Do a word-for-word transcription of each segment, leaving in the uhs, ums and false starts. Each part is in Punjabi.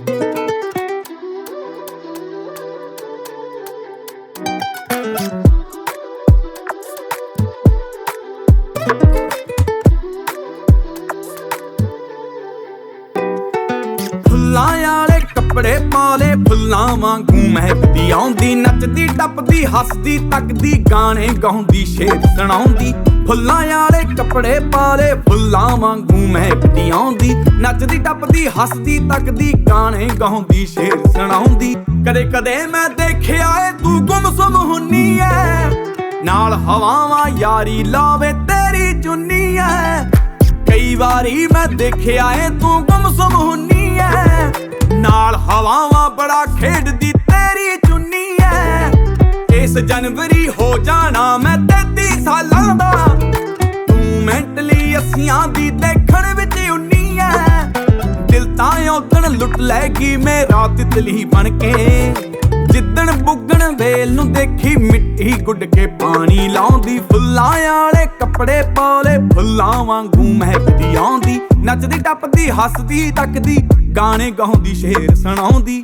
ਫੁੱਲਾਂ ਆਲੇ ਕੱਪੜੇ ਪਾਲੇ ਫੁੱਲਾਂ ਵਾਂਗੂ ਮਹਿਕਦੀ ਆਉਂਦੀ, ਨੱਚਦੀ ਟੱਪਦੀ ਹੱਸਦੀ ਤੱਕਦੀ ਗਾਣੇ ਗਾਉਂਦੀ ਸ਼ੇਰ ਸੁਣਾਉਂਦੀ। ਫੁੱਲਾਂ ਆਲੇ ਕੱਪੜੇ ਪਾਲੇ ਫੁੱਲਾਂ ਵਾਂਗੂ ਮਹਿਕਦੀ ਆਉਂਦੀ, ਨੱਚਦੀ ਟੱਪਦੀ ਹੱਸਦੀ ਤੱਕਦੀ ਗਾਣੇ ਗਾਉਂਦੀ ਸ਼ੇਰ ਸੁਣਾਉਂਦੀ। ਕਦੇ ਕਦੇ ਮੈਂ ਦੇਖਿਆ ਏ ਤੂੰ ਗੁੰਮਸੁੰਮ ਹੁੰਨੀ ਐ, ਨਾਲ ਹਵਾਵਾਂ ਯਾਰੀ ਲਾਵੇ ਤੇਰੀ ਚੁੰਨੀ ਐ। ਕਈ ਵਾਰੀ ਮੈਂ ਦੇਖਿਆ ਏ ਤੂੰ ਗੁੰਮਸੁੰਮ ਹੁੰਨੀ ਐ, ਨਾਲ ਹਵਾਵਾਂ ਬੜਾ ਖੇਡਦੀ ਤੇਰੀ ਚੁੰਨੀ ਐ। ਇਸ ਜਨਵਰੀ ਹੋ ਜਾਣਾ ਮੈਂ ਤੇਤੀ ਸਾਲਾਂ ਦਾ, ਤੂੰ ਮੈਂਟਲੀ ਅੱਸੀਆਂ ਦੀ ਦੇਖਣ ਵਿੱਚ ਉੰਨੀ ਐ। ਦਿਲ ਤਾਂ ਉਦਣ ਲੁੱਟ ਲੈਗੀ ਮੇਰਾ ਤਿਤਲੀ ਬਣ ਕੇ, ਜਿੱਦਣ ਬੁੱਗਣ ਵੇਲ ਨੂੰ ਦੇਖੀ ਮਿੱਟੀ ਗੁੱਡ ਕੇ ਪਾਣੀ ਲਾਉਂਦੀ। ਫੁੱਲਾਂ ਆਲੇ ਕੱਪੜੇ ਪਾਲੇ ਫੁੱਲਾਂ ਵਾਂਗੂ ਮਹਿਕਦੀ ਆਉਂਦੀ, ਨੱਚਦੀ ਟੱਪਦੀ ਹੱਸਦੀ ਤੱਕਦੀ ਗਾਣੇ ਗਾਉਂਦੀ ਸ਼ੇਰ ਸੁਣਾਉਂਦੀ।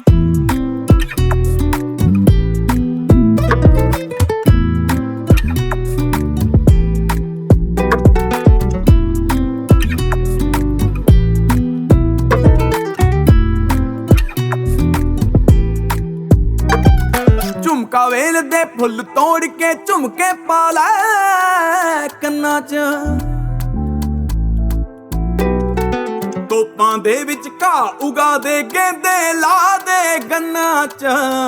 ਝੁਮਕਾ ਵੇਲ ਦੇ ਫੁੱਲ ਤੋੜ ਕੇ ਝੁਮਕੇ ਪਾ ਲੈ ਕੰਨਾਂ 'ਚ, ਤੋਪਾਂ ਦੇ ਵਿੱਚ ਘਾਹ ਉਗਾ ਦੇ ਗੇਂਦੇ ਲਾ ਦੇ ਗੰਨਾਂ 'ਚ।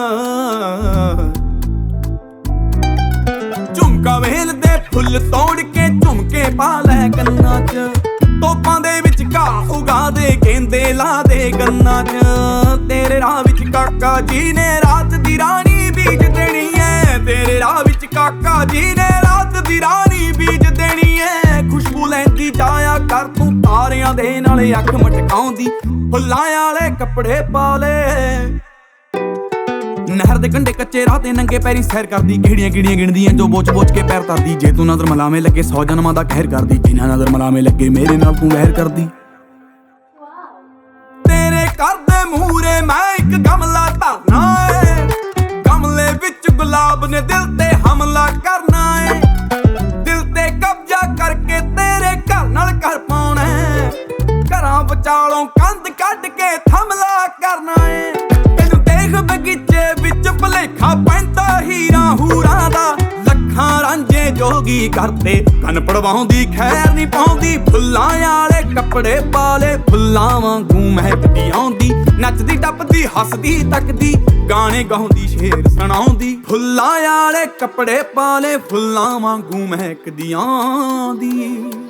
ਝੁਮਕਾ ਵੇਲ ਦੇ ਫੁੱਲ ਤੋੜ ਕੇ ਝੁਮਕੇ ਪਾ ਲੈ ਕੰਨਾਂ 'ਚ, ਤੋਪਾਂ ਦੇ ਵਿੱਚ ਘਾਹ ਉਗਾ ਦੇ ਗੇਂਦੇ ਲਾ ਦੇ ਗੰਨਾਂ 'ਚ। ਤੇਰੇ ਰਾਹ ਵਿੱਚ ਕਾਕਾ ਜੀ ਨੇ ਰਾਤ ਦੀ ਰਾਣੀ ਬੀਜ ਦੇਣੀ ਐ, ਤੇਰੇ ਰਾਹ ਵਿੱਚ ਕਾਕਾ ਜੀ ਨੇ ਰਾਤ ਦੀ ਰਾਣੀ ਬੀਜ ਦੇਣੀ ਐ। ਖੁਸ਼ਬੂ ਲੈਂਦੀ ਜਾਇਆ ਕਰ ਤੂੰ ਤਾਰਿਆਂ ਦੇ ਨਾਲ ਅੱਖ ਮਟਕਾਉਂਦੀ। ਫੁੱਲਾਂ ਆਲੇ ਕੱਪੜੇ ਪਾਲੇ ਨਹਿਰ ਦੇ ਕੰਢੇ ਕੱਚੇ ਰਾਹ ਤੇ ਨੰਗੇ ਪੈਰੀਂ ਸੈਰ ਕਰਦੀ, ਕਿਹੜੀਆਂ ਕਿਹੜੀਆਂ ਗਿਣਦੀਆਂ ਜੋ ਬੋਚ ਬੋਚ ਕੇ ਪੈਰ ਧਰਦੀ। ਜੇ ਤੂੰ ਨਜ਼ਰ ਮਲਾਵੇਂ ਲੱਗੇ ਸੌ ਜਨਮਾਂ ਦਾ ਕਹਿਰ ਕਰਦੀ, ਜਿਨ੍ਹਾਂ ਨਜ਼ਰ ਮਲਾਵੇਂ ਲੱਗੇ ਮੇਰੇ ਨਾਲ ਤੂੰ ਵਹਿਰ ਕਰਦੀ। ਤੇਰੇ ਘਰ ਦੇ ਮੂਹਰੇ ਮੈਂ ਇੱਕ ਗਮਲਾ ਧਰਨਾ ਏ, ਗਮਲੇ ਵਿੱਚ ਗੁਲਾਬ ਨੇ ਦਿਲ ਤੇ ਹਮਲਾ ਕਰਨਾ ਏ। ਦਿਲ ਤੇ ਕਬਜ਼ਾ ਕਰਕੇ ਤੇਰੇ ਘਰ ਨਾਲ ਘਰ ਪਾਉਣਾ ਏ, ਘਰਾਂ ਵਿਚਾਲੋਂ ਕੰਧ ਕੱਢ ਕੇ ਥਮਲਾ ਕਰਨਾ ਏ। ਤੈਨੂੰ ਦੇਖ ਬਗੀਚੇ ਵਿੱਚ ਭੁਲੇਖਾ ਪੈਂਦਾ ਹੀਰਾਂ ਹੂਰਾਂ ਦਾ, ਲੱਖਾਂ ਰਾਂਝੇ ਜੋਗੀ ਕਰਦੇ ਕੰਨ ਪੜਵਾਉਂਦੀ ਖੈਰ ਨਹੀਂ ਪਾਉਂਦੀ। ਫੁੱਲਾਂ ਆਲੇ ਕੱਪੜੇ ਪਾਲੇ ਫੁੱਲਾਂ ਵਾਂਗੂ ਮਹਿਕਦੀ ਆਉਂਦੀ, ਨੱਚਦੀ ਟੱਪਦੀ ਹੱਸਦੀ ਤੱਕਦੀ ਗਾਣੇ ਗਾਉਂਦੀ ਸ਼ੇਰ ਸੁਣਾਉਂਦੀ। ਫੁੱਲਾਂ ਆਲੇ ਕੱਪੜੇ ਪਾਲੇ ਫੁੱਲਾਂ ਵਾਂਗੂ ਮਹਿਕਦੀ ਆਉਂਦੀ।